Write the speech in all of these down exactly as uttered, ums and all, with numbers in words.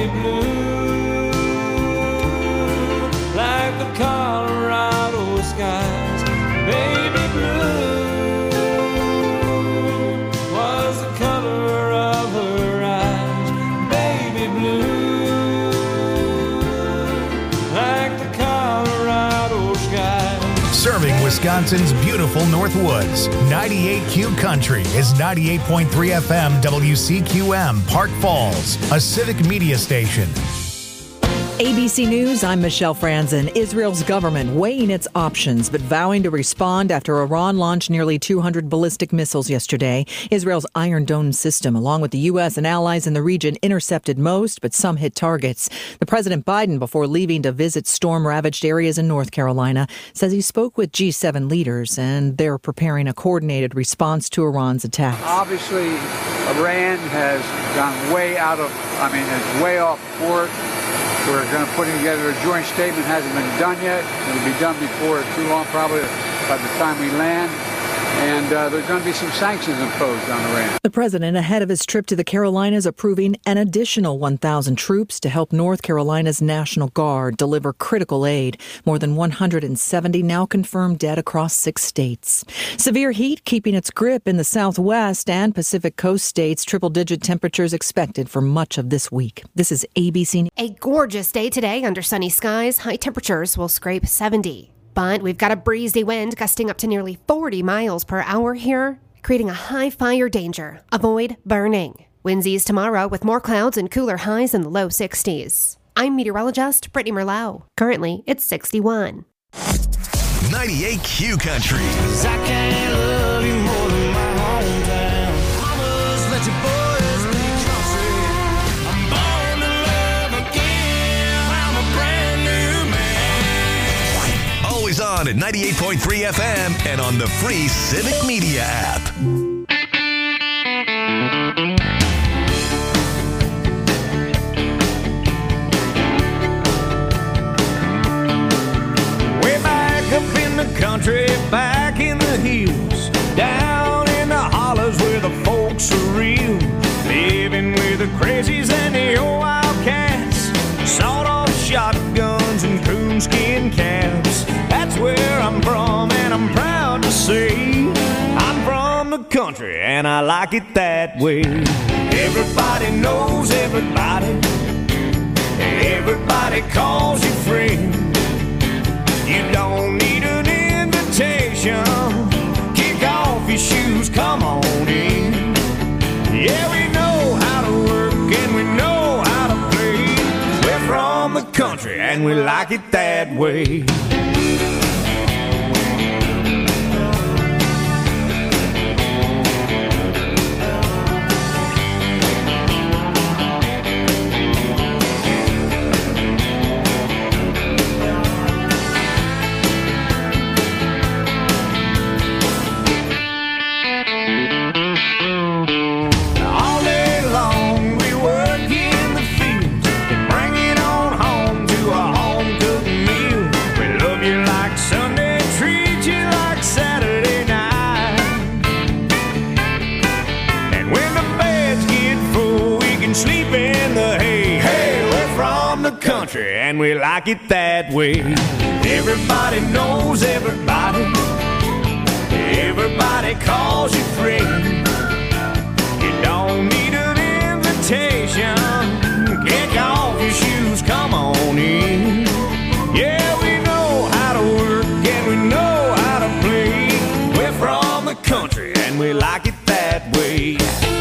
baby blue, like the Colorado skies. Baby blue was the color of her eyes. Baby blue, like the Colorado skies. Serving Wisconsin's beautiful Northwoods. ninety-eight Q Country is ninety-eight point three F M W C Q M, Park Falls, a civic media station. A B C News, I'm Michelle Franzen. Israel's government weighing its options, but vowing to respond after Iran launched nearly two hundred ballistic missiles yesterday. Israel's Iron Dome system, along with the U S and allies in the region, intercepted most, but some hit targets. The President Biden, before leaving to visit storm-ravaged areas in North Carolina, says he spoke with G seven leaders, and they're preparing a coordinated response to Iran's attacks. Obviously, Iran has gone way out of, I mean, is way off course. We're going to put together a joint statement. Hasn't been done yet. It'll be done before too long, probably by the time we land. And uh, there's going to be some sanctions imposed on Iran. The president, ahead of his trip to the Carolinas, approving an additional one thousand troops to help North Carolina's National Guard deliver critical aid. More than one hundred seventy now confirmed dead across six states. Severe heat keeping its grip in the Southwest and Pacific Coast states. Triple-digit temperatures expected for much of this week. This is A B C News. A gorgeous day today under sunny skies. High temperatures will scrape seventy. But we've got a breezy wind gusting up to nearly forty miles per hour here, creating a high fire danger. Avoid burning. Winds ease tomorrow with more clouds and cooler highs in the low sixties. I'm meteorologist Brittany Merlot. Currently, it's sixty-one. ninety-eight Q Country. I can't love you more than my hometown. Mamas, let your boys be country. I'm born to love again. I'm a brand new man. Always on at ninety-eight point three F M and on the free Civic Media app. Way back up in the country, back in the hills, down in the hollers where the folks are real, living with the crazies and the old wildcats, sawed-off shotguns and coonskin caps. That's where I'm from, and I'm proud to say I'm from the country, and I like it that way. Everybody knows everybody, everybody calls you friend. You don't need an invitation. Kick off your shoes, come on in. Yeah, we know how to work and we know how to play. We're from the country and we like it that way. And we like it that way. Everybody knows everybody, everybody calls you friend. You don't need an invitation. Kick off your shoes, come on in. Yeah, we know how to work and we know how to play. We're from the country and we like it that way.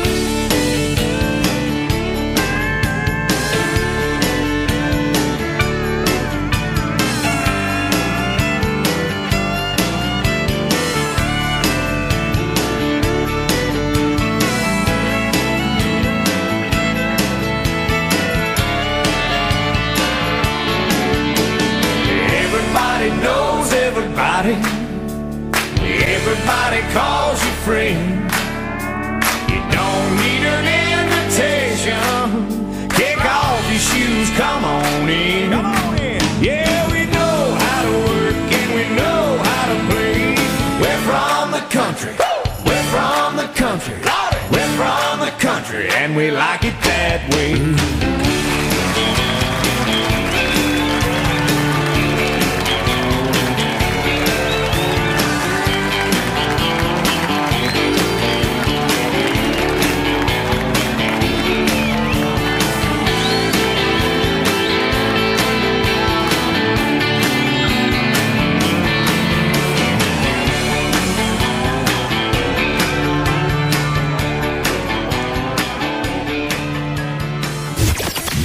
Knows everybody, everybody calls you friend. You don't need an invitation. Kick off your shoes, come on in. Come on in. Yeah, we know how to work and we know how to play. We're from the country, we're from the country, we're from the country, and we like it that way.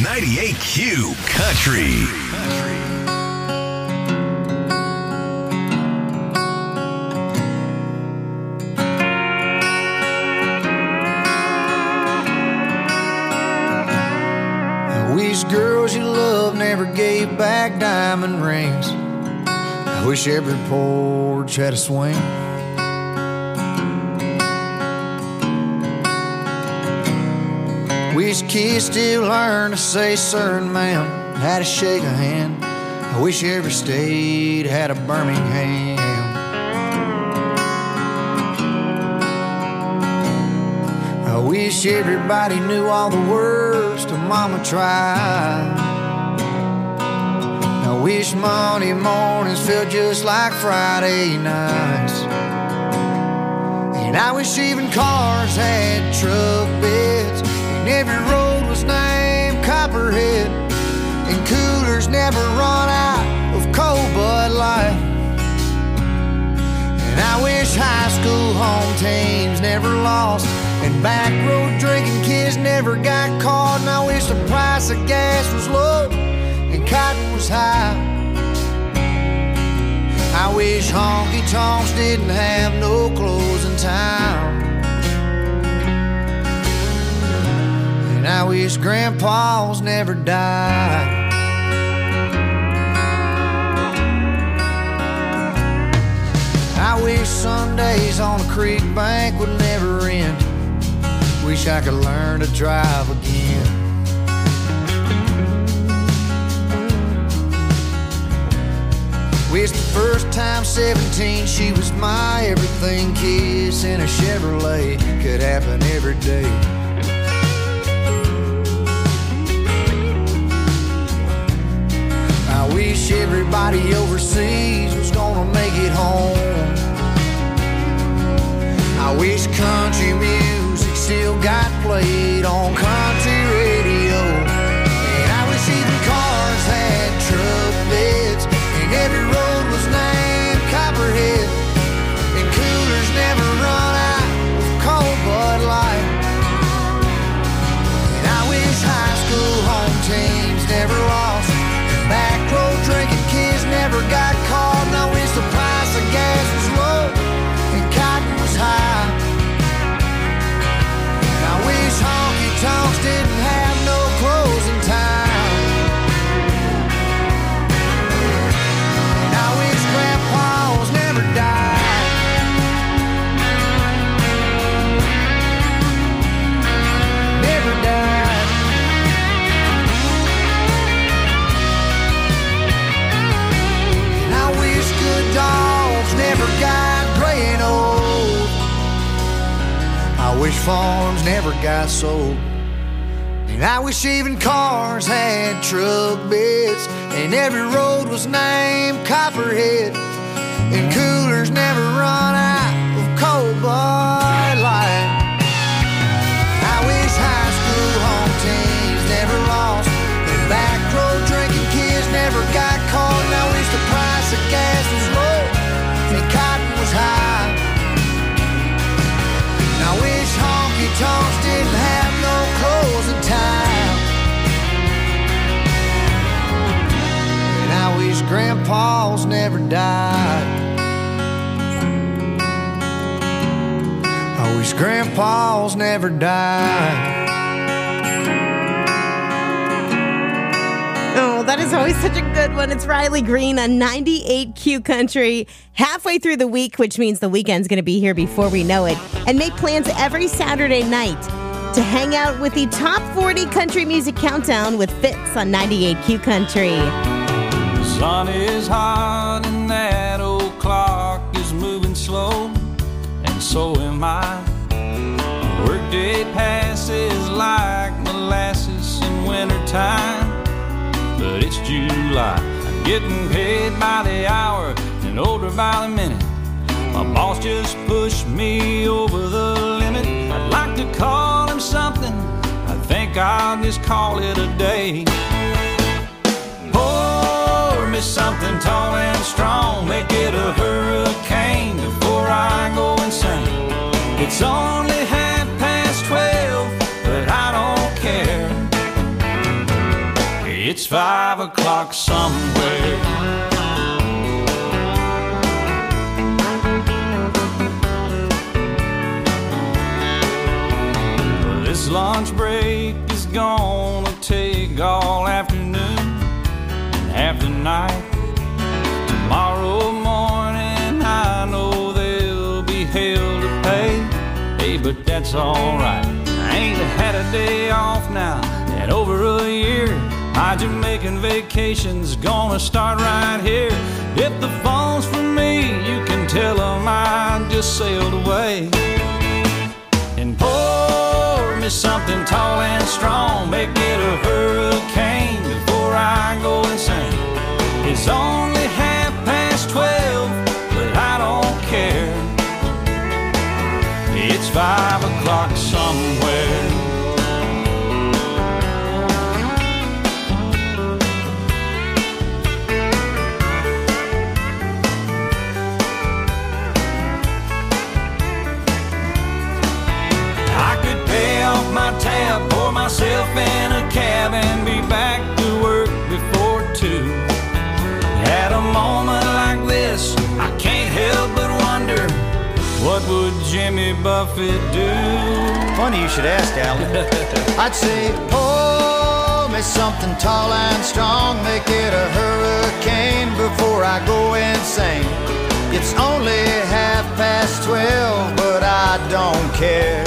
ninety-eight Q Country. I wish girls you love never gave back diamond rings. I wish every porch had a swing. Wish kids still learn to say sir and ma'am, how to shake a hand. I wish every state had a Birmingham. I wish everybody knew all the words to Mama Tried. I wish Monday mornings felt just like Friday nights. And I wish even cars had truck beds, and every road was named Copperhead, and coolers never run out of cold Bud Light. And I wish high school home teams never lost, and back road drinking kids never got caught. And I wish the price of gas was low and cotton was high. I wish honky-tonks didn't have no closing time. And I wish grandpas never died. I wish Sundays on a creek bank would never end. Wish I could learn to drive again. Wish the first time seventeen she was my everything. Kiss in a Chevrolet could happen every day. I wish everybody overseas was gonna make it home. I wish country music still got played on country radio. And I wish even cars had truck beds, and every road was named Copperhead, and coolers never run out of cold Bud Light. And I wish high school home teams never lost, and back road drinking kids never got caught. And I wish the price of gas was low and cotton was high. And I wish honky-tonks didn't have no closing time. And I wish grandpas never died. Never died. And I wish good dogs never got gray and old. I wish farms never got sold. And I wish even cars had truck beds, and every road was named Copperhead, and coolers never run out of cold Bud Light. I wish high school home teams never lost, and back road drinking kids never got caught. And I wish the price of gas was low and cotton was high. And I wish honky-tonks didn't have no closing time. And I wish grandpas never died. I wish grandpas never died. Oh, that is always such a good one. It's Riley Green on ninety-eight Q Country. Halfway through the week, which means the weekend's going to be here before we know it. And make plans every Saturday night to hang out with the Top forty Country Music Countdown with Fitz on ninety-eight Q Country. The sun is hot and that old clock is moving slow, and so am I. Workday passes like molasses in wintertime, but it's July. I'm getting paid by the hour and older by the minute. My boss just pushed me over the limit. I'd like to call him something, I think I'll just call it a day. Pour me something tall and strong, make it a hurricane before I go insane. It's only half past twelve, but I don't care. It's five o'clock somewhere. This lunch break is gonna take all afternoon and half the night. Tomorrow morning I know there'll be hell to pay. Hey, but that's alright. I ain't had a day off now in over a year. My Jamaican vacation's gonna start right here. If the phone's for me, you can tell them I just sailed away. And pour me something tall and strong, make it a hurricane before I go insane. It's only half past twelve, but I don't care. It's five o'clock somewhere. I could pay off my tab, pour myself in a cab, and be back to work before two. At a moment like this, I can't help but wonder, what would Jimmy Buffett do? Funny you should ask, Alan. I'd say, pour me something tall and strong, make it a hurricane before I go insane. It's only half past twelve, but I don't care.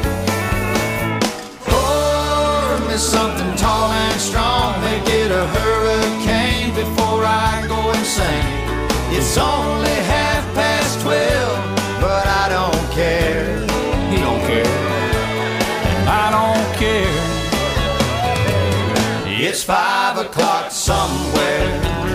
Pour me something tall and strong, make it a hurricane before I go insane. It's only half past twelve, but I don't care. He don't care, and I don't care. It's five o'clock somewhere.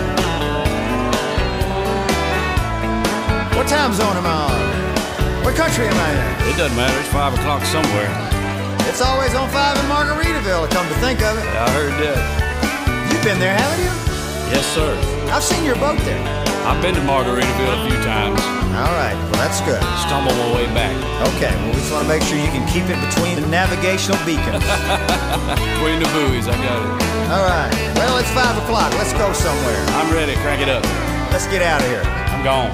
What time zone am I on? What country am I in? It doesn't matter, it's five o'clock somewhere. It's always on five in Margaritaville, come to think of it. I heard that. You've been there, haven't you? Yes, sir. I've seen your boat there. I've been to Margaritaville a few times. All right, well, that's good. Stumble my way back. Okay, well, we just want to make sure you can keep it between the navigational beacons. Between the buoys, I got it. All right, well, it's five o'clock. Let's go somewhere. I'm ready, crank it up. Let's get out of here. I'm gone.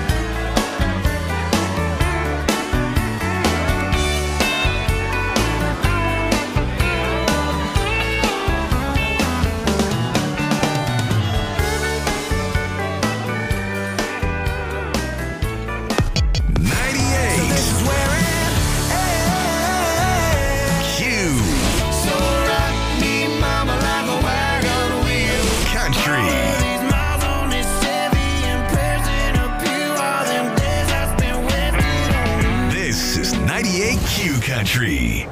Country.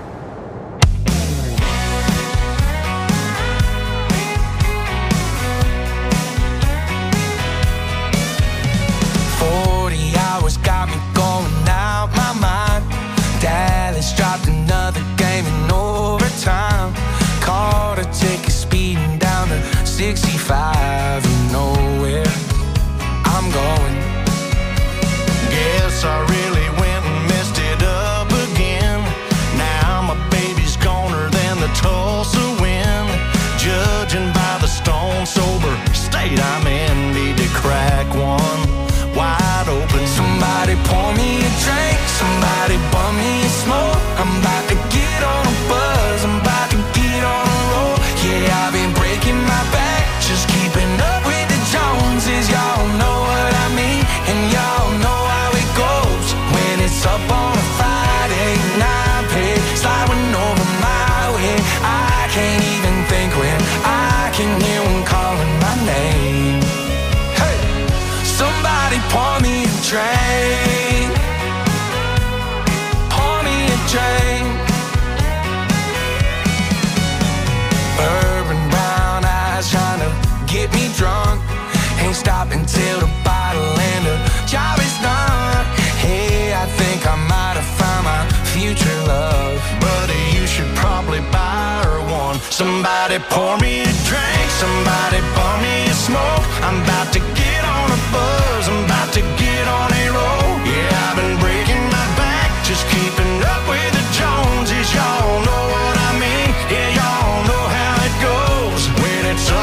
Forty hours got me going out my mind. Dallas dropped another game in overtime. Caught a ticket speeding down to sixty-five and nowhere I'm going. Guess I really went and messed it up again. Now my baby's goner than the Tulsa wind. Judging by the stone sober state I'm in, need to crack one wide open. Somebody pour me a drink, somebody bum me a smoke. I'm about to get on a buzz, I'm about to get on a roll. Yeah, I've been breaking my back, just keeping up with the Joneses. Y'all know what I mean, and y'all know how it goes when it's up on a Friday night. Sliding over my way, I can't even think when I can hear one calling my name. Hey, somebody pour me a drink, pour me a drink. Bourbon brown eyes trying to get me drunk. Ain't stopping till the bottle and the job is done. Hey, I think I might have found my future love, buddy, you should probably buy her one. Somebody pour me a drink, somebody bum me a smoke. I'm about to get on a buzz, I'm about to get on a roll. Yeah, I've been breaking my back, just keeping up with the Joneses. Y'all know what I mean, yeah, y'all know how it goes when it's up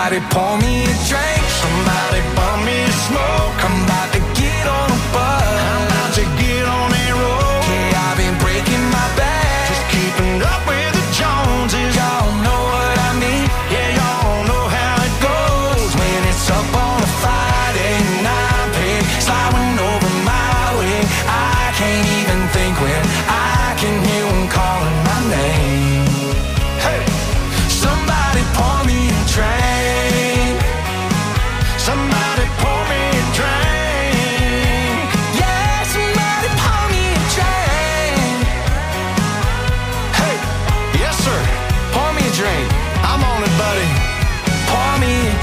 Somebody pour me a drink, somebody bum me a smoke. I'm about to get on a bus, I'm about to get on a road. Yeah, I've been breaking my back, just keeping up with the Joneses. Y'all know what I mean, yeah, y'all know how it goes. When it's up on a Friday night, pig sliding over my way. I can't even think when I can hear them calling my name. Hey, somebody pour me a drink, somebody pour me a drink. Yeah, somebody pour me a drink. Hey, yes sir, pour me a drink. I'm on it, buddy. Pour me a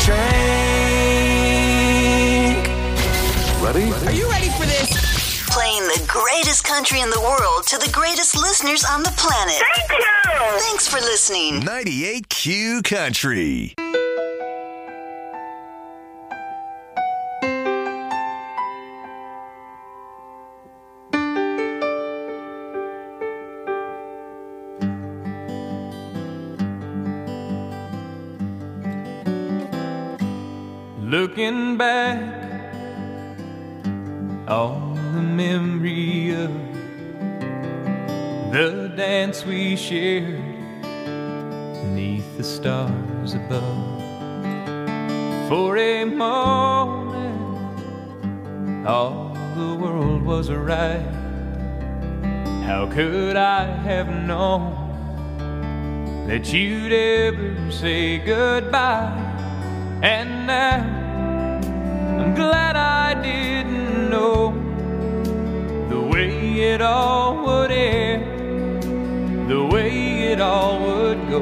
drink. Ready? Are you ready for this? Playing the greatest country in the world to the greatest listeners on the planet. Thank you! Thanks for listening. ninety-eight Q Country. Looking back on the memory of the dance we shared beneath the stars above. For a moment, all the world was right. How could I have known that you'd ever say goodbye? And now I'm glad I didn't know the way it all would end, the way it all would go.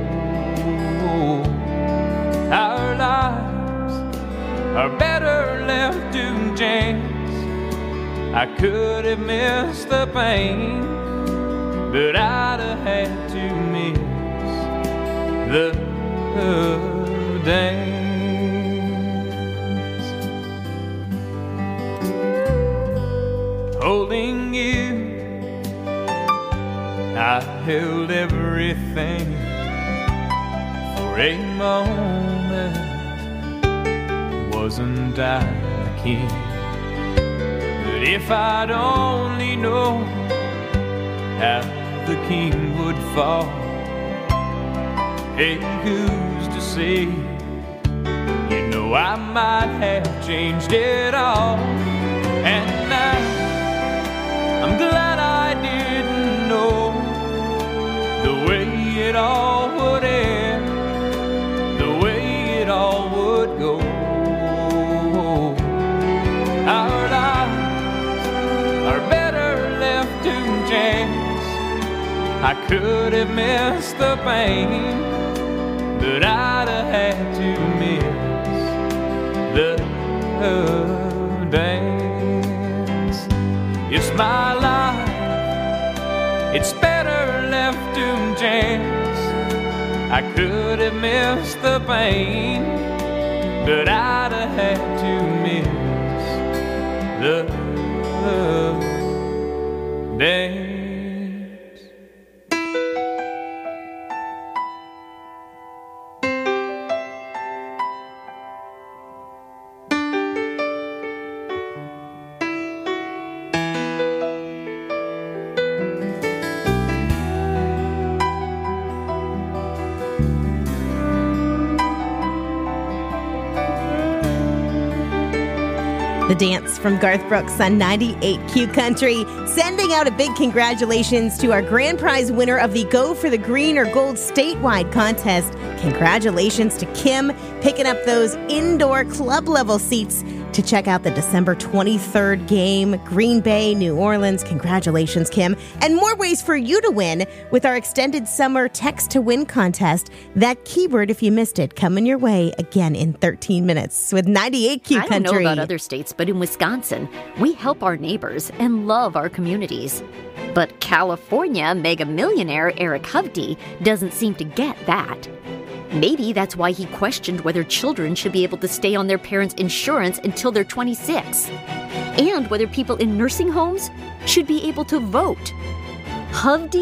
Our lives are better left to chance. I could have missed the pain, but I'd have had to miss the dance. Holding you, I held everything for a moment. Wasn't I the king? But if I'd only known how the king would fall, hey, who's to say? You know I might have changed it all. And now I'm glad I didn't know the way it all would end, the way it all would go. Our lives are better left to chance. I could have missed the pain, but I'd have had to miss the dance. It's my life, it's better left to chance. I could have missed the pain, but I'd have had to miss the dance. The Dance from Garth Brooks on ninety-eight Q Country, sending out a big congratulations to our grand prize winner of the Go for the Green or Gold statewide contest. Congratulations to Kim, picking up those indoor club level seats to check out the December twenty-third game, Green Bay, New Orleans. Congratulations, Kim. And more ways for you to win with our extended summer text to win contest. That keyword, if you missed it, coming your way again in thirteen minutes with ninety-eight Q Country. I don't know about other states, but in Wisconsin, we help our neighbors and love our communities. But California mega millionaire Eric Hovde doesn't seem to get that. Maybe that's why he questioned whether children should be able to stay on their parents' insurance until they're twenty-six, and whether people in nursing homes should be able to vote. Hovde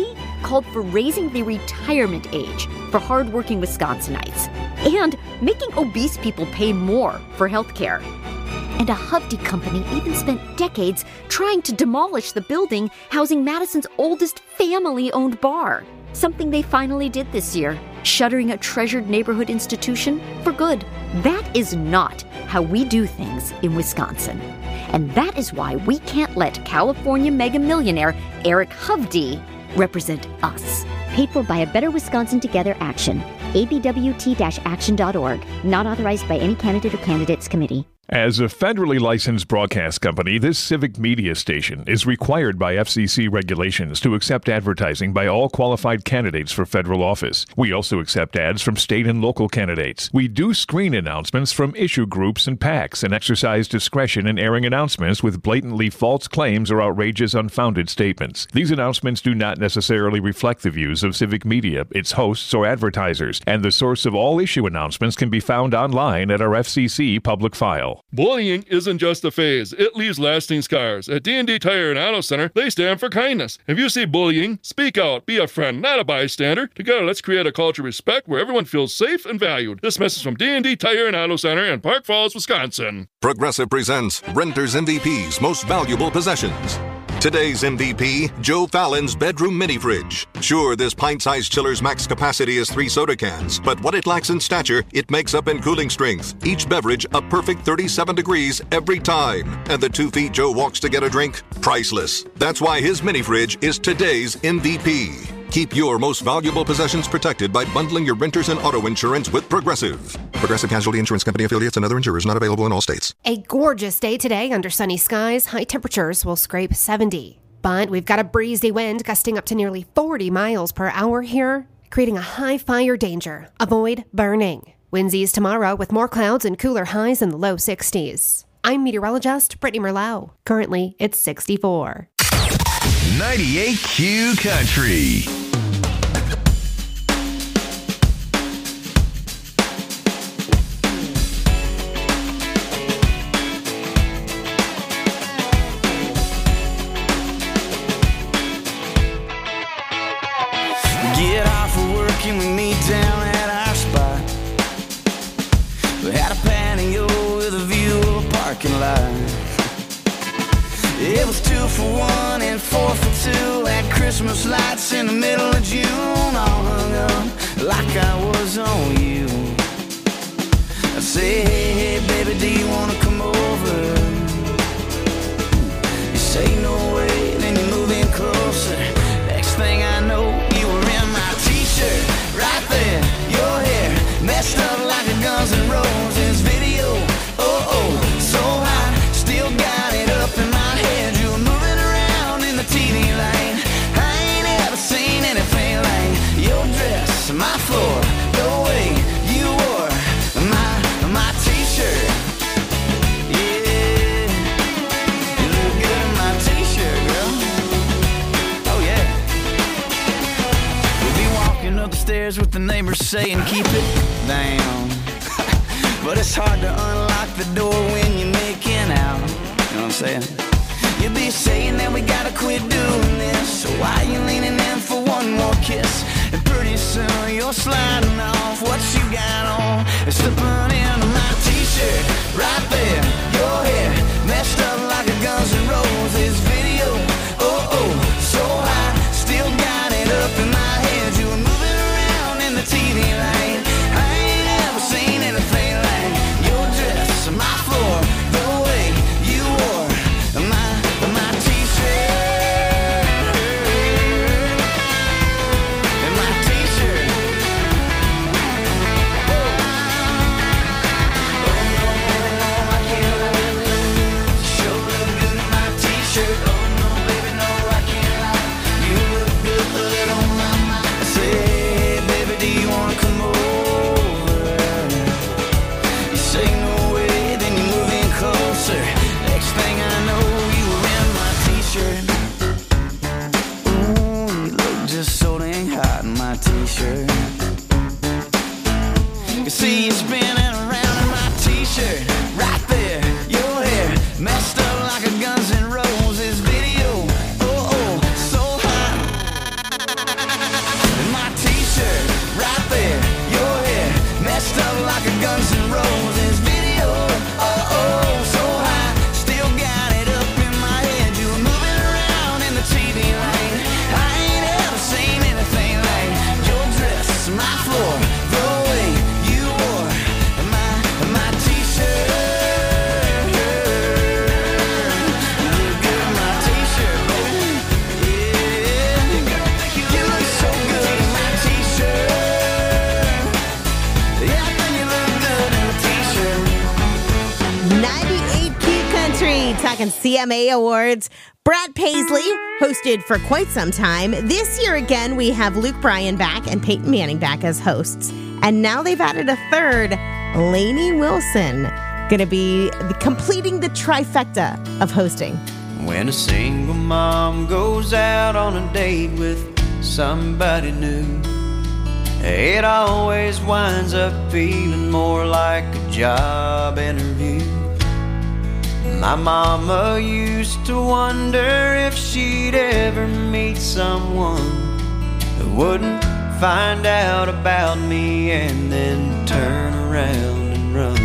called for raising the retirement age for hardworking Wisconsinites and making obese people pay more for health care. And a Hovde company even spent decades trying to demolish the building housing Madison's oldest family-owned bar. Something they finally did this year, shuttering a treasured neighborhood institution for good. That is not how we do things in Wisconsin. And that is why we can't let California mega millionaire Eric Hovde represent us. Paid for by a Better Wisconsin Together Action. A B W T action dot org. Not authorized by any candidate or candidates committee. As a federally licensed broadcast company, this civic media station is required by F C C regulations to accept advertising by all qualified candidates for federal office. We also accept ads from state and local candidates. We do screen announcements from issue groups and PACs and exercise discretion in airing announcements with blatantly false claims or outrageous, unfounded statements. These announcements do not necessarily reflect the views of civic media, its hosts, or advertisers, and the source of all issue announcements can be found online at our F C C public file. Bullying isn't just a phase. It leaves lasting scars. At D and D Tire and Auto Center, they stand for kindness. If you see bullying, speak out. Be a friend, not a bystander. Together, let's create a culture of respect where everyone feels safe and valued. This message from D and D Tire and Auto Center in Park Falls, Wisconsin. Progressive presents Renter's M V P's Most Valuable Possessions. Today's M V P, Joe Fallon's bedroom mini fridge. Sure, this pint-sized chiller's max capacity is three soda cans, but what it lacks in stature, it makes up in cooling strength. Each beverage a perfect thirty-seven degrees every time. And the two feet Joe walks to get a drink? Priceless. That's why his mini fridge is today's M V P. Keep your most valuable possessions protected by bundling your renters and auto insurance with Progressive. Progressive Casualty Insurance Company affiliates and other insurers not available in all states. A gorgeous day today under sunny skies. High temperatures will scrape seventy. But we've got a breezy wind gusting up to nearly forty miles per hour here, creating a high fire danger. Avoid burning. Winds ease tomorrow with more clouds and cooler highs in the low sixties. I'm meteorologist Brittany Merlot. Currently, it's sixty-four. ninety-eight Q Country. Get off of work and we meet down at our spot. We had a patio with a view of a parking lot. It was two for one and four for two at Christmas lights in the middle of June, all hung up like I was on you. I say, hey, hey, baby, do you wanna come over? You say no way, then you move in closer. Next thing I know, you were in my t-shirt, right there, your hair messed up like a Guns N' Roses video. Oh, oh, so hot, still got it up in my head. You were moving around in the T V lane. I ain't ever seen anything like your dress, my floor, the way you wore my, my t-shirt. Yeah, you look good in my t-shirt, girl. Oh yeah. We'll be walking up the stairs with the neighbors saying keep it down. But it's hard to unlock the door when you're making out. You know what I'm saying? You'll be saying that we gotta quit doing this. So why you leaning in for one more kiss? And pretty soon you're sliding off what you got on and slipping into my t-shirt. Right there, your hair messed up like a Guns N' Roses video. Oh, oh, so hot, still got it up in my head. You were moving around in the T V lane. I ain't ever seen anything like your dress, my floor, the way you wore my, my t-shirt. And my t-shirt. talking C M A Awards. Brad Paisley hosted for quite some time. This year again, we have Luke Bryan back and Peyton Manning back as hosts. And now they've added a third, Lainey Wilson, going to be completing the trifecta of hosting. When a single mom goes out on a date with somebody new, it always winds up feeling more like a job interview. My mama used to wonder if she'd ever meet someone who wouldn't find out about me and then turn around and run.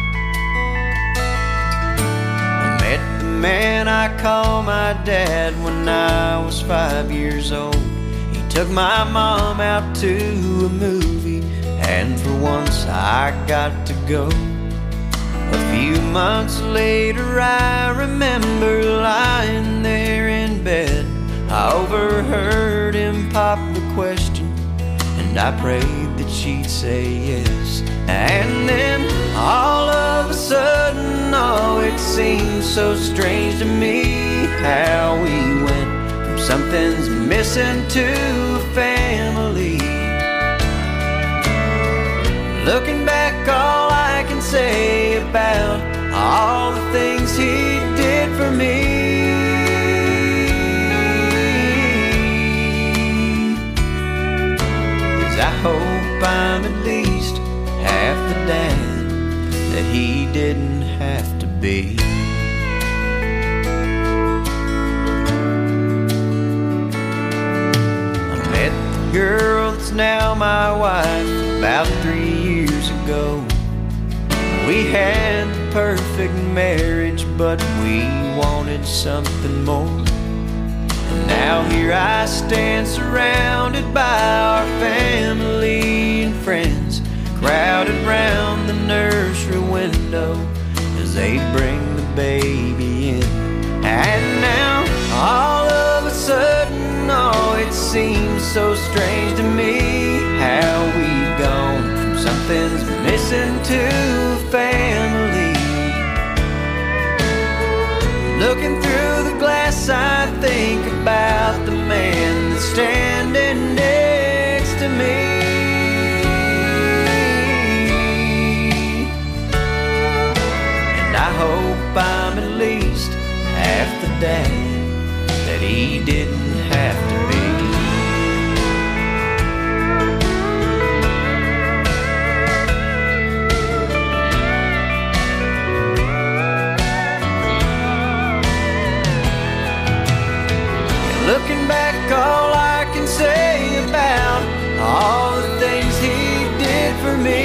I met the man I call my dad when I was five years old. He took my mom out to a movie, and for once I got to go. A few months later I remember lying there in bed. I overheard him pop the question, and I prayed that she'd say yes. And then all of a sudden, oh, it seemed so strange to me how we went from something's missing to a family. Looking back, all I can say about all the things he did for me is I hope I'm at least half the dad that he didn't have to be. I met the girl that's now my wife about three years ago. We had the perfect marriage, but we wanted something more. And now here I stand surrounded by our family and friends, crowded round the nursery window as they bring the baby in. And now all of a sudden, oh, it seems so strange to me how we've gone from something's missing to a family. Looking through the glass, I think about the man that's standing next to me. And I hope I'm at least half the dad that he didn't have to be. Looking back, all I can say about all the things he did for me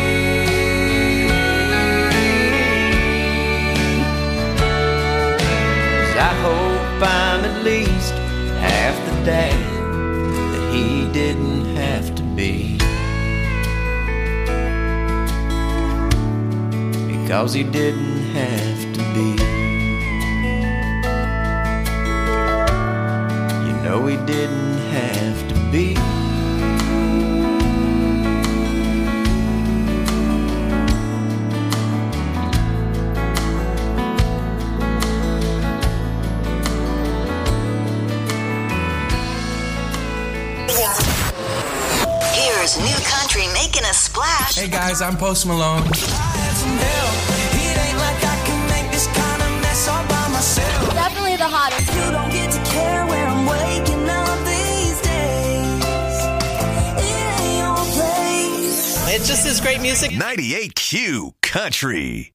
is I hope I'm at least half the dad that he didn't have to be, because he didn't have to be. No, he didn't have to be. Here's new country making a splash. Hey guys, I'm Post Malone. I had some help. It ain't like I can make this kind of mess all by myself. Definitely the hottest. You don't get to care where I'm waking up these days. It ain't your place. It's just this great music. ninety-eight Q Country.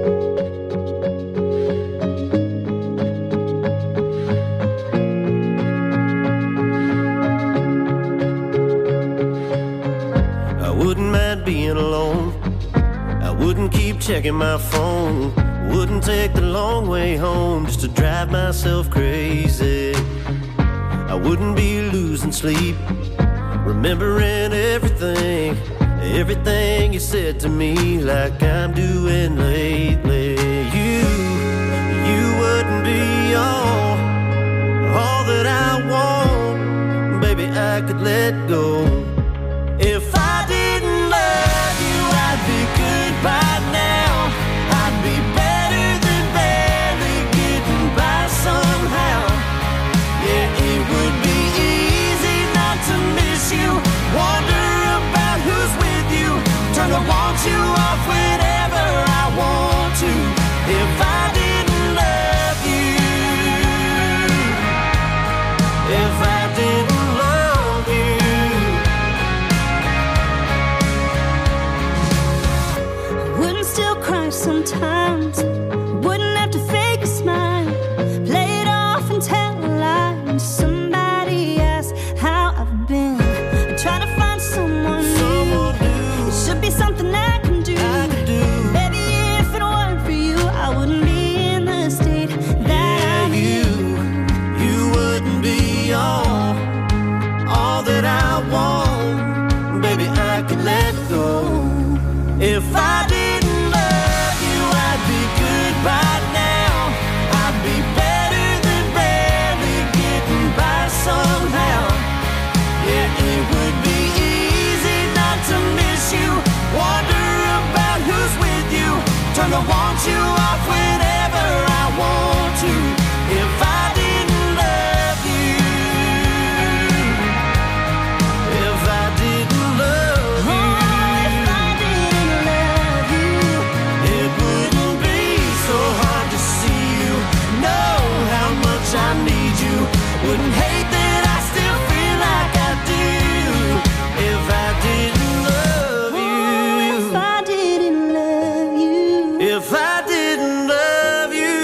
I wouldn't mind being alone. I wouldn't keep checking my phone. Wouldn't take the long way home just to drive myself crazy. I wouldn't be losing sleep, remembering everything, everything you said to me, like I'm doing lately. You, you wouldn't be all, all that I want. Baby, I could let go. If I didn't love you, I'd be good by now. I'd be better than barely getting sometimes. Wouldn't have to fake a smile, play it off and tell a lie. When somebody asks how I've been, I try to find someone new. It should be something I can do. Maybe if it weren't for you, I wouldn't be in the state that I'm in. You wouldn't be all, all that I want. Baby, I could let go. If I didn't love you, I'd be good by now. I'd be better than barely getting by somehow. Yeah, it would be easy not to miss you. Wonder about who's with you. Turn the want you off whenever I want to. If I didn't love you, if I didn't love you, If I didn't love you, it wouldn't be so hard to see you. Know how much I need you. Wouldn't hate that I still feel like I do. If I didn't love you, if I didn't love you, if I didn't love you,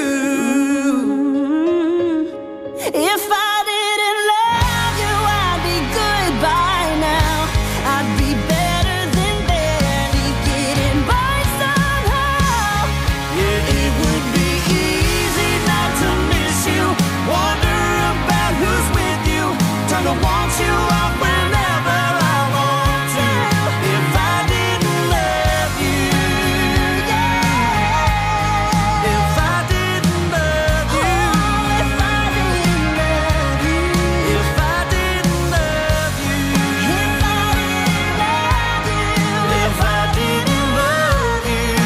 if I didn't love you, I'd be good by now. I'd be better than barely getting by somehow. yeah, it would be easy not to miss you. Wonder about who's with you. Turn to want you off whenever I want to. If I didn't love you, if I didn't love you, If I didn't love you, if I didn't love you, if I didn't love you, if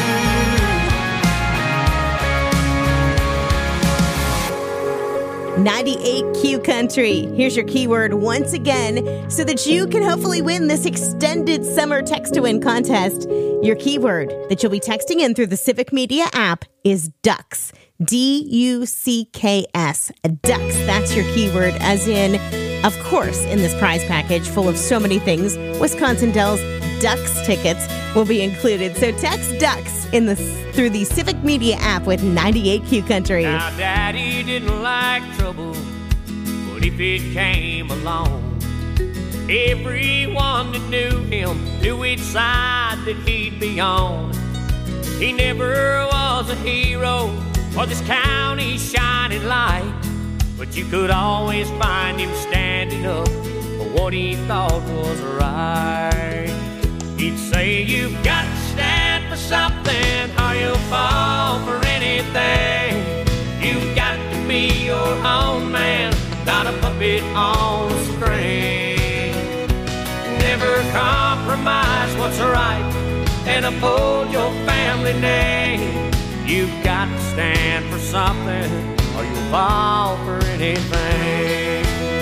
I didn't love you. ninety-eight Q Country. Here's your keyword once again so that you can hopefully win this extended summer text to win contest. Your keyword that you'll be texting in through the Civic Media app is ducks. D U C K S. Ducks. That's your keyword, as in, of course, in this prize package full of so many things, Wisconsin Dells Ducks tickets will be included. So text ducks in the through the Civic Media app with ninety-eight Q Country. Now, Daddy didn't like trouble, but if it came along, everyone that knew him knew which side that he'd be on. He never was a hero or this county's shining light, but you could always find him standing up for what he thought was right. He'd say, you've got to stand for something or you'll fall for anything. You've got to be your own man, not a puppet on a string. Never compromise what's right and uphold your family name. You've got to stand for something or you'll fall for anything.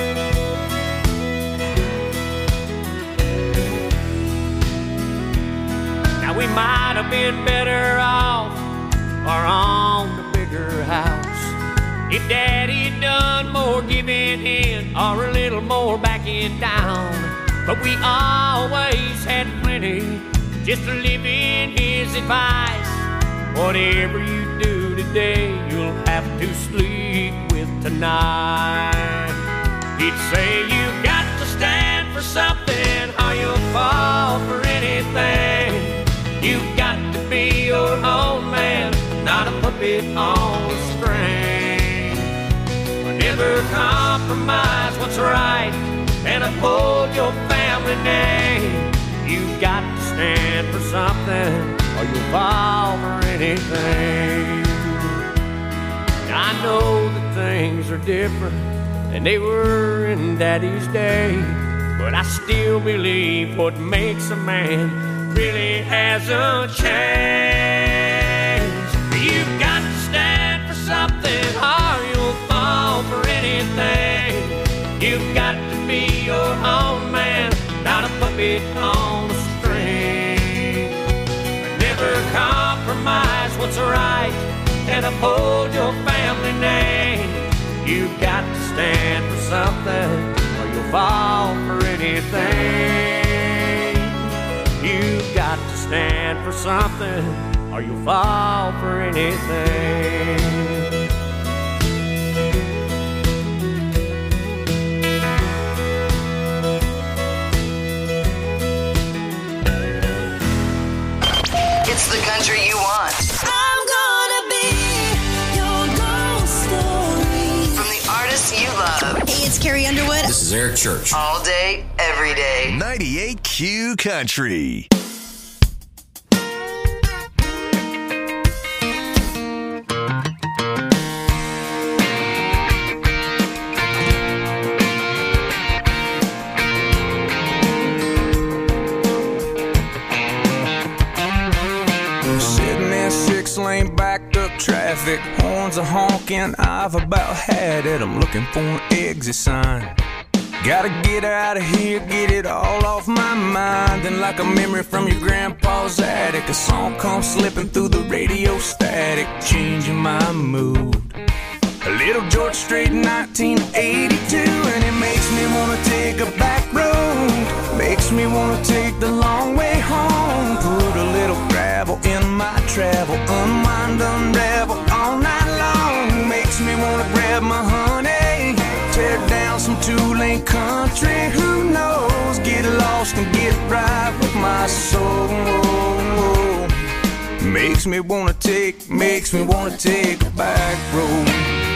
Now we might have been better off or on the bigger house if Daddy done more giving in or a little more backing down. But we always had plenty just to live in his advice. Whatever you do today, you'll have to sleep with tonight. He'd say, you've got to stand for something or you'll fall for anything. You've got to be your own man, not a puppet on a string. Never compromise what's right and uphold your family name. You've got to stand for something or you'll fall for anything. I know that things are different than they were in Daddy's day, but I still believe what makes a man really hasn't changed. You've got to stand for something or you'll fall for anything. You've got to be your own man, not a puppet on a string. Never compromise what's right and uphold your family name. You've got to stand for something or you'll fall for anything. You've got to stand for something or you'll fall for anything. It's the country you want. I'm gonna be your ghost story. From the artists you love. Hey, it's Carrie Underwood. This is Eric Church. All day, every day. ninety-eight Q Country. Lane backed up traffic, horns are honking, I've about had it. I'm looking for an exit sign. Gotta get out of here, get it all off my mind. And like a memory from your grandpa's attic, a song comes slipping through the radio static, changing my mood. A little George Strait, nineteen eighty-two, and it makes me wanna take a back road. Makes me wanna take the long way home. Put a little gravel in my travel, unwind, unravel all night long. Makes me wanna grab my honey, tear down some two-lane country. Who knows? Get lost and get right with my soul. Makes me wanna take, makes me wanna take a back road.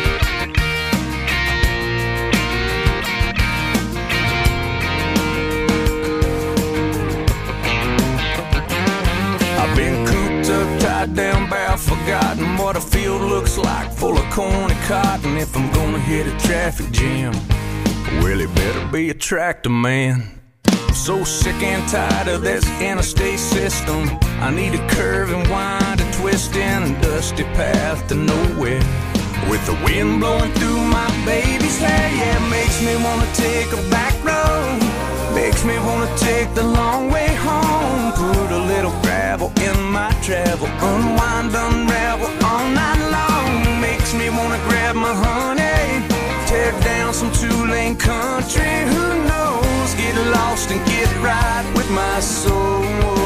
I've been cooped up, tied down, bad, forgotten what a field looks like, full of corn and cotton. If I'm gonna hit a traffic jam, well, it better be a tractor man. I'm so sick and tired of this interstate system. I need a curve and wind, a twist in a dusty path to nowhere. With the wind blowing through my baby's hair, yeah, it makes me wanna take a back road. Makes me wanna take the long way home. Put a little gravel in my travel, unwind, unravel all night long. Makes me wanna grab my honey, tear down some two-lane country. Who knows? Get lost and get right with my soul.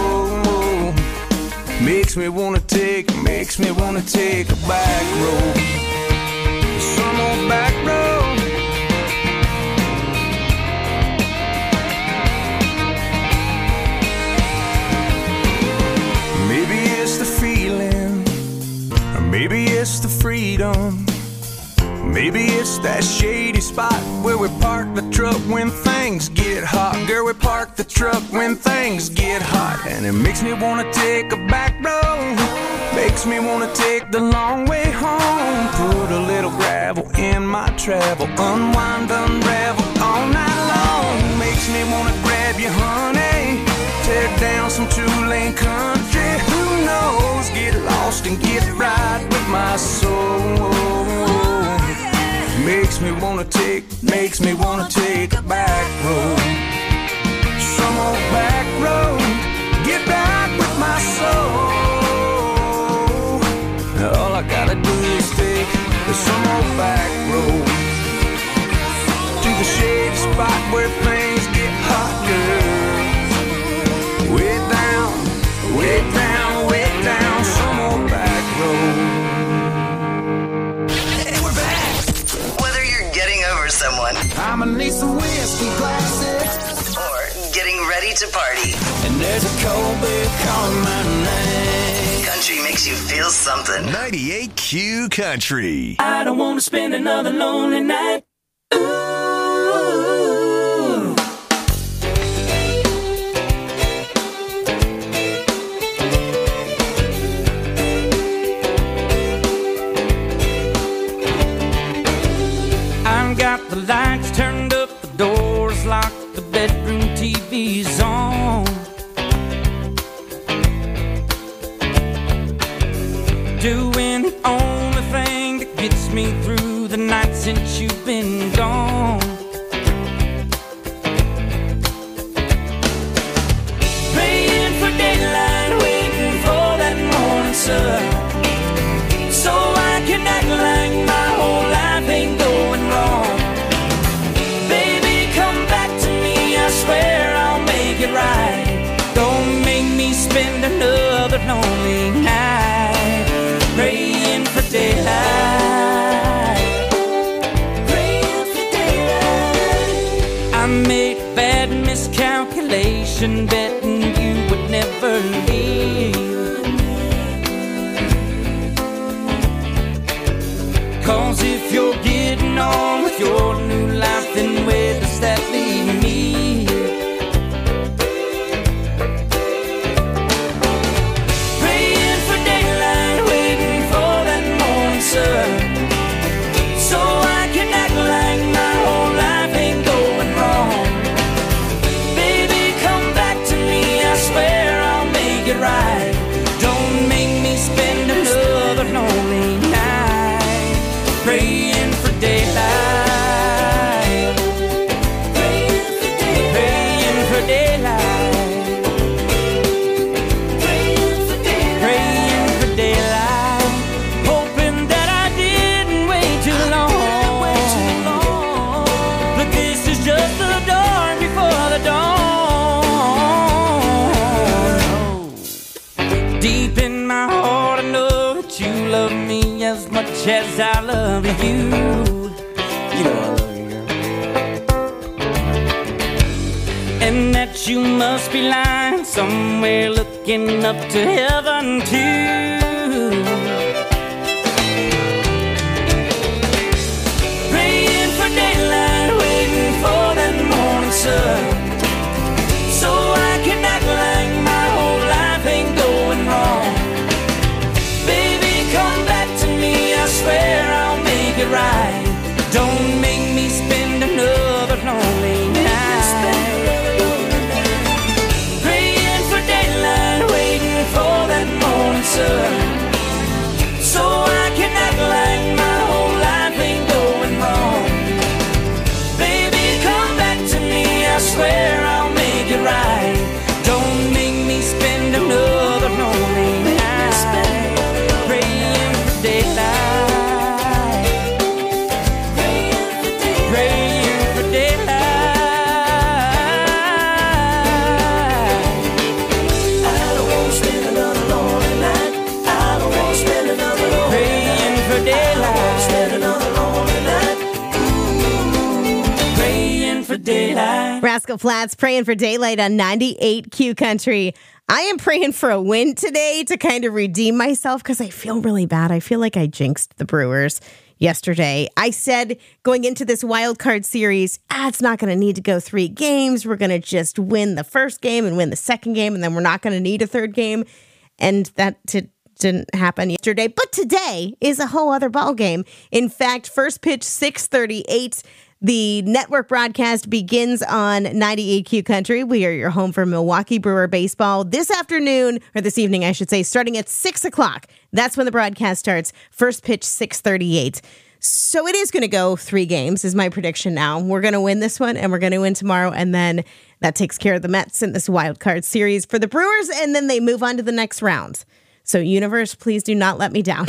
Makes me wanna take, makes me wanna take a back road. Some old back road. Maybe it's the feeling, or maybe it's the freedom. Maybe it's that shady spot where we park the truck when things get hot. Girl, we park the truck when things get hot. And it makes me wanna take a back road. Makes me wanna take the long way home. Put a little gravel in my travel, unwind, unravel all night long. Makes me wanna grab you, honey, tear down some two-lane country. Who knows? Get lost and get right with my soul. Makes me wanna take, makes me wanna take a back road. Some old back road, get back with my soul. All I gotta do is take some old back road to the shady spot where things get hot, girl. Way down, way down, way down, some old back road. Someone. I'ma need some whiskey glasses. Or getting ready to party. And there's a cold beer calling my name. Country makes you feel something. ninety-eight Q Country. I don't want to spend another lonely night. Ooh. Got the lights turned up, the doors locked, the bedroom T V's on. Doing the only thing that gets me through the night since you've been gone. Praying for daylight, waiting for that morning sun, so I can act like my whole life ain't going wrong. Baby, come back to me, I swear I'll make it right. Don't make me spend another lonely night. kitchen betting you would never leave. 'Cause if you're getting on with your new life, then where does that leave me? Praying for daylight, waiting for that morning sun, so I can act like my whole life ain't going wrong. Baby, come back to me, I swear I'll make it right. Don't make me spend another lonely night praying for daylight, praying for daylight, praying for daylight, praying for daylight, praying for daylight, hoping that I didn't wait too long, wait too long. But this is just the dawn before the dawn. Deep in my heart I know that you love me as much as I love you. You know I love you, girl. And that you must be lying somewhere looking up to heaven too. Praying for daylight, waiting for that morning sun, so I can act like my whole life ain't going wrong. Baby, come back to me, I swear I'll make it right. Don't make me spend another lonely night praying for daylight, waiting for that morning sun, so I can act like my whole life ain't going wrong. Baby, come back to me, I swear I'll make it right. Don't make me spend another lonely night praying for daylight, praying for daylight. I don't want to spend another lonely night. I don't want to spend another lonely praying for daylight. I don't want to spend another lonely night. Ooh, praying for daylight. Rascal Flatts, Praying for Daylight on ninety-eight Q Country. I am praying for a win today to kind of redeem myself because I feel really bad. I feel like I jinxed the Brewers yesterday. I said going into this wild card series, ah, it's not going to need to go three games. We're going to just win the first game and win the second game, and then we're not going to need a third game. And that t- didn't happen yesterday. But today is a whole other ball game. In fact, first pitch six thirty-eight. The network broadcast begins on ninety-eight Q Country. We are your home for Milwaukee Brewer baseball this afternoon, or this evening, I should say, starting at six o'clock. That's when the broadcast starts. First pitch, six thirty-eight. So it is going to go three games, is my prediction now. We're going to win this one, and we're going to win tomorrow, and then that takes care of the Mets in this wild card series for the Brewers, and then they move on to the next round. So, universe, please do not let me down.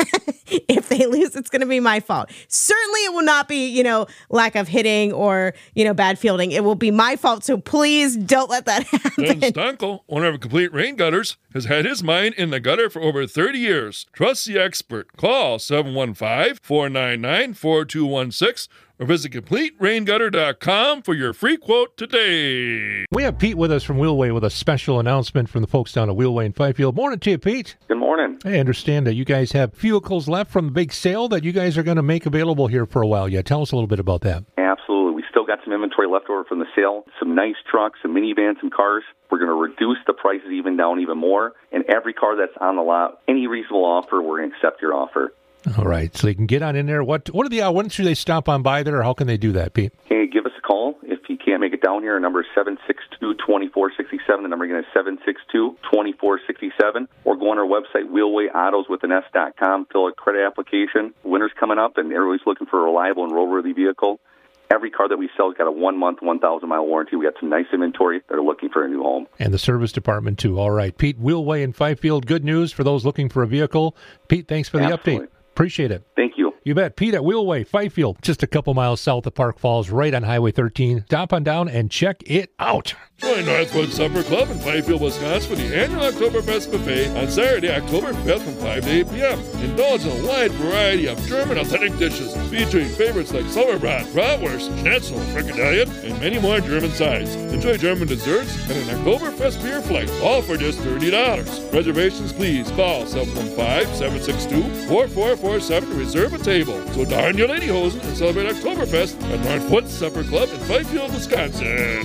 If they lose, it's going to be my fault. Certainly, it will not be, you know, lack of hitting or, you know, bad fielding. It will be my fault. So please don't let that happen. Dan Stankel, owner of Complete Rain Gutters, has had his mind in the gutter for over thirty years. Trust the expert. Call seven one five, four nine nine, four two one six or visit complete rain gutter dot com for your free quote today. We have Pete with us from Wheelway with a special announcement from the folks down at Wheelway in Fifield. Morning to you, Pete. Good morning. I understand that you guys have vehicles left from the big sale that you guys are going to make available here for a while yet. Tell us a little bit about that. Absolutely. We still got some inventory left over from the sale, some nice trucks, some minivans, some cars. We're going to reduce the prices even down even more. And every car that's on the lot, any reasonable offer, we're going to accept your offer. All right, so you can get on in there. What what are the uh, when should they stop on by there, or how can they do that, Pete? Hey, give us a call if you can't make it down here. Our number is seven six two, two four six seven. The number again is seven six two, two four six seven. Or go on our website, wheelway autos with an S dot com. Fill a credit application. Winter's coming up, and everybody's looking for a reliable and roadworthy vehicle. Every car that we sell has got a one-month, one thousand mile warranty. We got some nice inventory that are looking for a new home. And the service department, too. All right, Pete, Wheelway in Fifield. Good news for those looking for a vehicle. Pete, thanks for the Absolutely. update. Appreciate it. Thank you. You bet. Pete at Wheelway, Fifield, just a couple miles south of Park Falls, right on Highway thirteen. Stop on down and check it out. Join Northwood Supper Club in Fifield, Wisconsin for the annual Oktoberfest buffet on Saturday, October fifth from five to eight p.m. Indulge in a wide variety of German authentic dishes featuring favorites like Sauerbraten, Bratwurst, Schnitzel, Frikadellen, and many more German sides. Enjoy German desserts and an Oktoberfest beer flight, all for just thirty dollars. Reservations, please call seven one five, seven six two, four four four seven to reserve a table. So darn your lady hosen and celebrate Oktoberfest at Northwood Supper Club in Fifield, Wisconsin.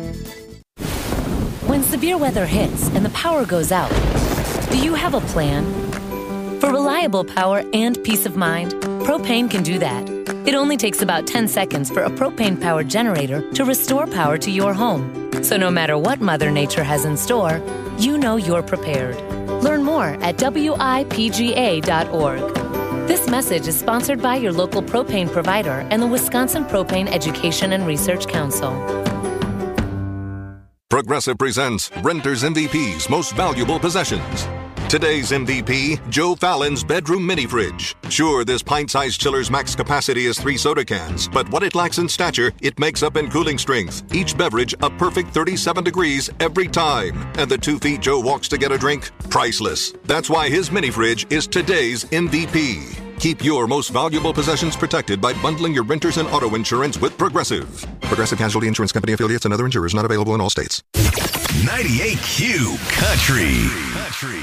When severe weather hits and the power goes out, do you have a plan? For reliable power and peace of mind, Propane can do that. It only takes about ten seconds for a propane-powered generator to restore power to your home. So no matter what Mother Nature has in store, you know you're prepared. Learn more at W I P G A dot org. This message is sponsored by your local propane provider and the Wisconsin Propane Education and Research Council. Progressive presents Renter's M V P's Most Valuable Possessions. Today's M V P, Joe Fallon's bedroom mini fridge. Sure, this pint-sized chiller's max capacity is three soda cans, but what it lacks in stature, it makes up in cooling strength. Each beverage a perfect thirty-seven degrees every time. And the two feet Joe walks to get a drink? Priceless. That's why his mini fridge is today's M V P. Keep your most valuable possessions protected by bundling your renters and auto insurance with Progressive. Progressive Casualty Insurance Company affiliates and other insurers not available in all states. ninety-eight Q Country. Country.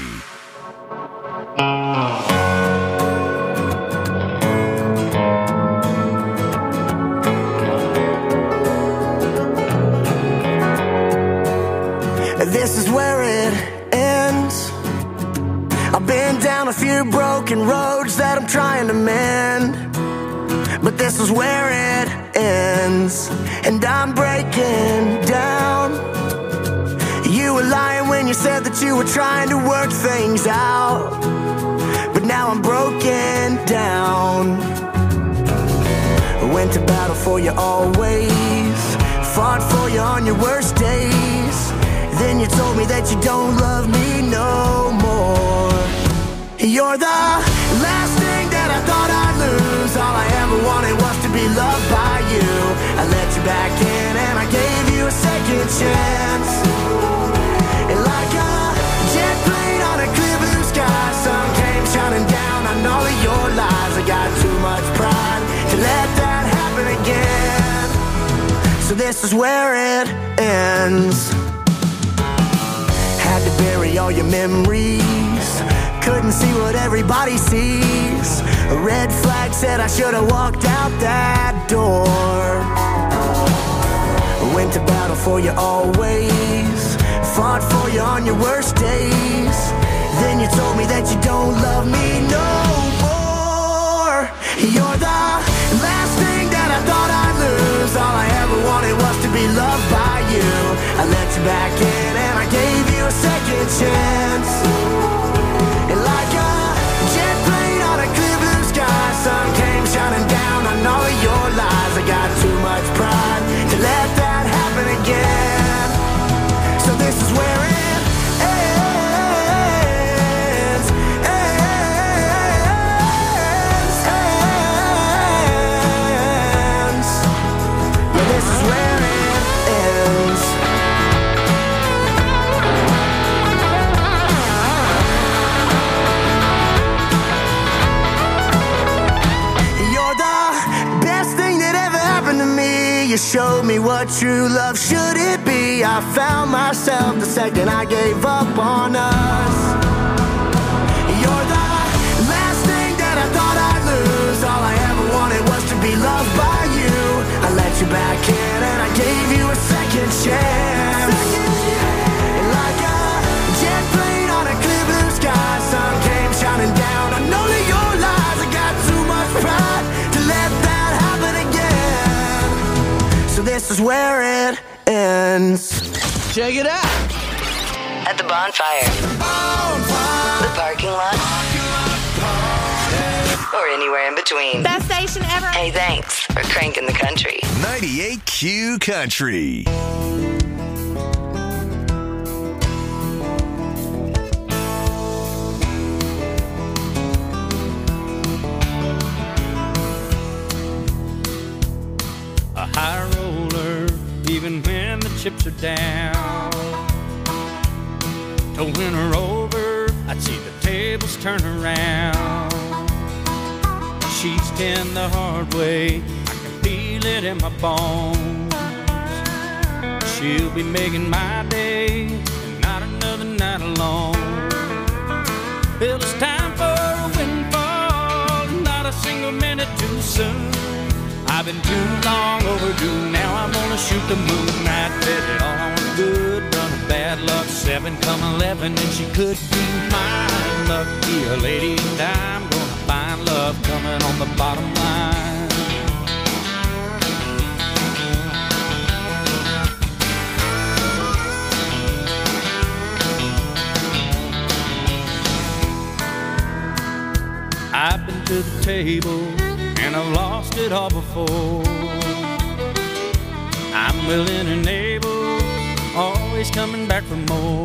This is where it ends. I've been down a few broken roads that I'm trying to mend, but this is where it ends, and I'm breaking down. You were lying when you said that you were trying to work things out, but now I'm broken down. Went to battle for you always, fought for you on your worst days. Then you told me that you don't love me no more. You're the last thing that I thought I'd lose. All I ever wanted was to be loved by you. I let you back in and I gave you a second chance. And like a jet plane on a clear blue sky, sun came shining down on all of your lies. I got too much pride to let that happen again. So this is where it ends. Had to bury all your memories, couldn't see what everybody sees. A red flag said I should have walked out that door. Went to battle for you always, fought for you on your worst days. Then you told me that you don't love me no more. You're the last thing that I thought I'd lose. All I ever wanted was to be loved by you. I let you back in and I gave you a second chance. And like a jet plane on a clear blue sky, sun came shining down on all of your lies. I got too much pride to let that happen again. So this is where it ends, ends, ends. Yeah, this is where it ends. You showed me what true love should it be. I found myself the second I gave up on us. You're the last thing that I thought I'd lose. All I ever wanted was to be loved by you. I let you back in and I gave you a second chance. And like a jet plane on a clear blue sky, sun came shining down on all of your lies. I got too much pride to let that happen again. So this is where it ends. Check it out. At the bonfire. Bonfire. The parking lot. Or anywhere in between. Best station ever. Hey, thanks for cranking the country. ninety-eight Q Country. chips are down. To win her over, I'd see the tables turn around. She's ten the hard way, I can feel it in my bones. She'll be making my day, and not another night alone. Well, it's time for a windfall, not a single minute too soon. I've been too long overdue, now I'm gonna shoot the moon. I bet it all on a good run of bad luck. Seven come eleven, and she could be mine. Lucky a lady, and I'm gonna find love coming on the bottom line. I've been to the table, and I've lost it all before. I'm willing and able, always coming back for more.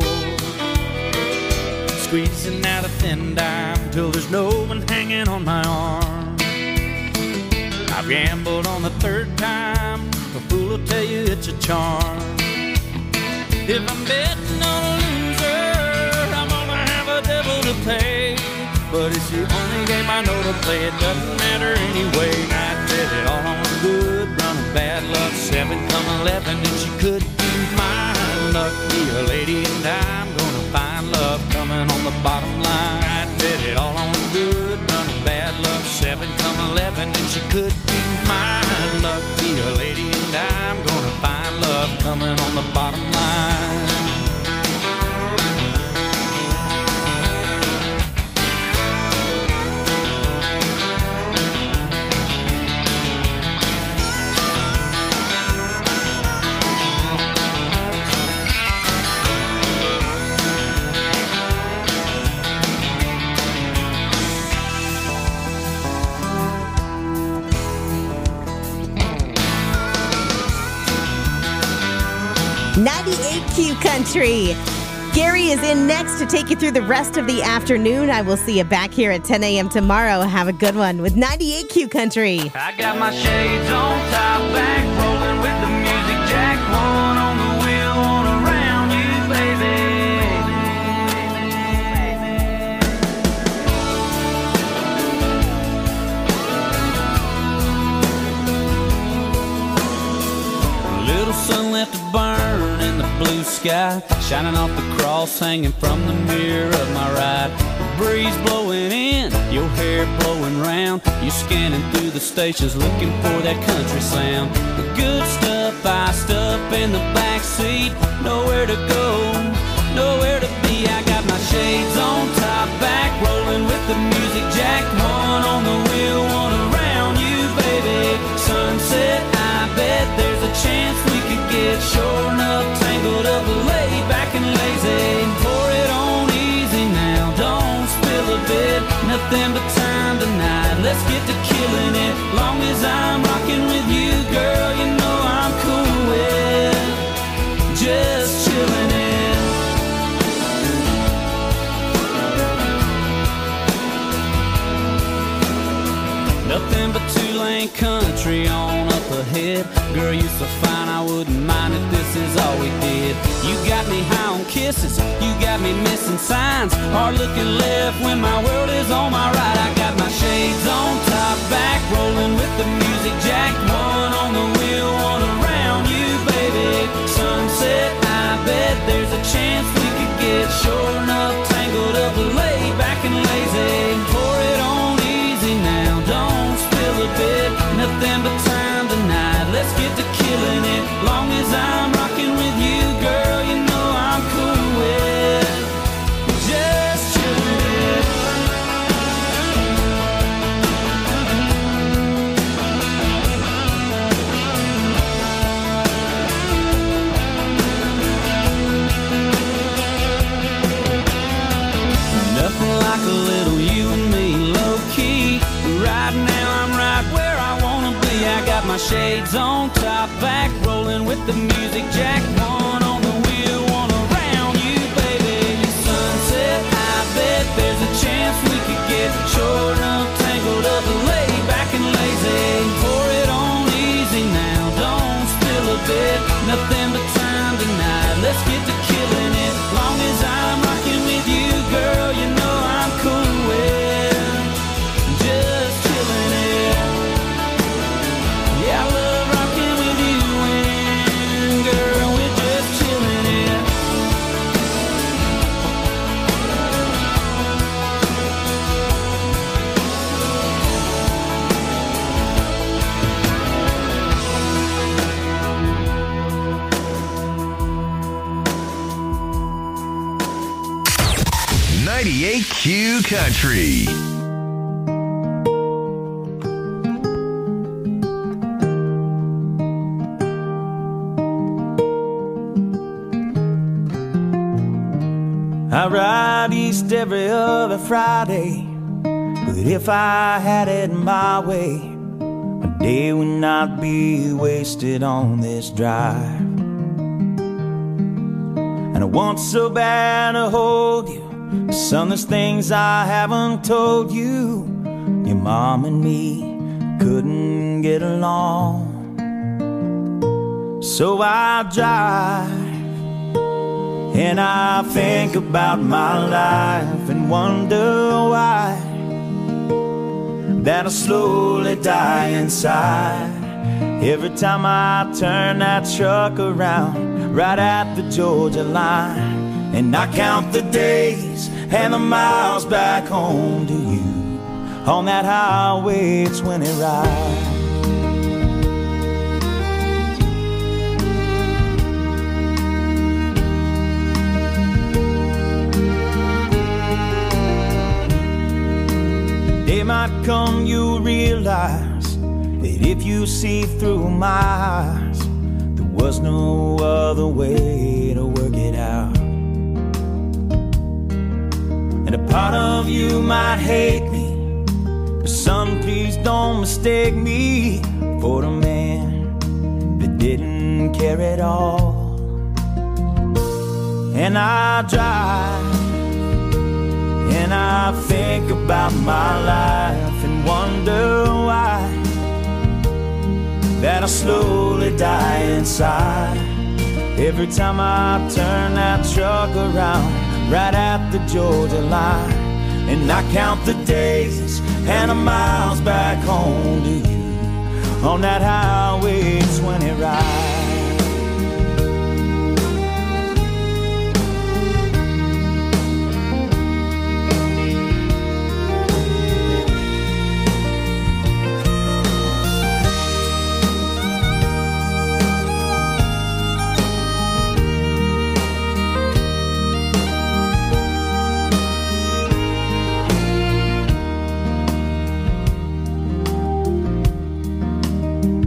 Squeezing out a thin dime till there's no one hanging on my arm. I've gambled on the third time, a fool will tell you it's a charm. If I'm betting on a loser, I'm gonna have a devil to pay. But it's the only game I know to play, it doesn't matter anyway. I bet it all on a good run of bad luck. Seven come eleven, and she could be mine. Lucky a lady, and I'm gonna find love coming on the bottom line. I bet it all on a good run of bad luck. Seven come eleven, and she could be mine. Lucky a lady, and I'm gonna find love coming on the bottom line. ninety-eight Q Country. Gary is in next to take you through the rest of the afternoon. I will see you back here at ten a.m. tomorrow. Have a good one with ninety-eight Q Country. I got my shades on, top back, rolling with the music jack. One on the wheel, one around you, baby. Little sun left to burn in the blue sky, shining off the cross hanging from the mirror of my ride. The breeze blowing in, your hair blowing round. You're scanning through the stations looking for that country sound. The good stuff iced up in the back seat. Nowhere to go, nowhere to be. I got my shades on, top back, rolling with the music jack. One on the wheel, one around you, baby. Sunset, I bet there's a chance we could get sure enough tangled up, laid back and lazy. Pour it on easy now, don't spill a bit. Nothing but time tonight, let's get to killing it. Long as I'm rocking with you, girl, you know I'm cool with just chilling it. Nothing but two-lane country on up ahead. Girl, you're so fine, I wouldn't mind if this is all we did. You got me high on kisses, you got me missing signs. Hard looking left when my world is on my right. I got my shades on, top back, rolling with the music jack. One on the wheel, one around you, baby. Sunset, I bet there's a chance we could get sure enough tangled up, laid back and lazy. Pour it on easy now, don't spill a bit. Nothing but time tonight, let's get to killing it. Long as I'm rocking with you, girl, you know I'm cool with just chilling it. Nothing like a little you and me, low key. Right now I'm right where I wanna be. I got my shades on, top back, rolling with the music jack. One on the wheel, one around you, baby. Sunset, I bet there's a chance we could get sure enough tangled up, laid back and lazy. Pour it on easy now, don't spill a bit. Nothing but time Q Country. I ride east every other Friday, but if I had it my way, my day would not be wasted on this drive. And I want so bad to hold you, son, there's things I haven't told you. Your mom and me couldn't get along, so I drive and I think about my life and wonder why that I slowly die inside every time I turn that truck around right at the Georgia line. And I count the days and the miles back home to you on that highway twenty ride. Day might come, you'll realize that if you see through my eyes, there was no other way to work it out. And a part of you might hate me, but son, please don't mistake me for the man that didn't care at all. And I drive and I think about my life and wonder why that I slowly die inside every time I turn that truck around right at the Georgia line. And I count the days and the miles back home to you on that highway twenty ride.